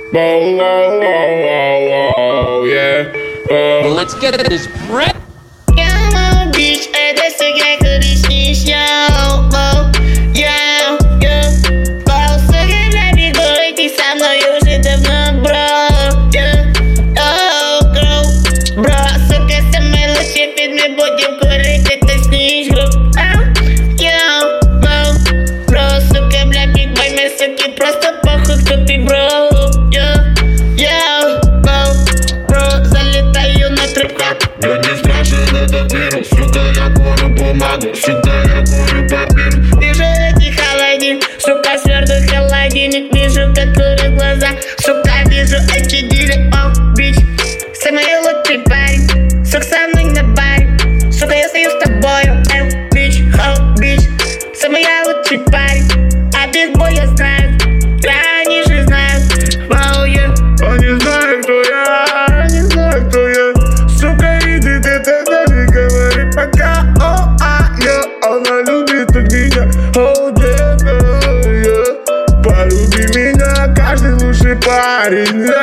Oh, yeah. Let's get this bread. Yeah, bitch, это сука, коричнешь, yeah. Пал, сука, на бегу, ты со мной уже давно, бро, oh, бро, сука, самый лучший фит, мы будем курить, это снишь, бро, сука, бля, биг бой, мы, суки, просто похуй, кто ты, бро, залетаю на трек. Я не страшен этот мир, сука, я курю бумагу, сука, я курю папир. Вижу эти холодильник, сука, сверну холодильник. Вижу, как курят глаза, сука, вижу эти дили, о, бич. Самый лучший парень, сука, со мной на баре. Сука, я стою с тобою, бич, бич. Самый лучший парень, а биг бой я знаю. Они же знают, вау, я. Они знают, кто я, они знают, кто я. Сука, иди, ты тогда не говори пока. Она любит меня, детка, полюби меня, каждый лучший парень.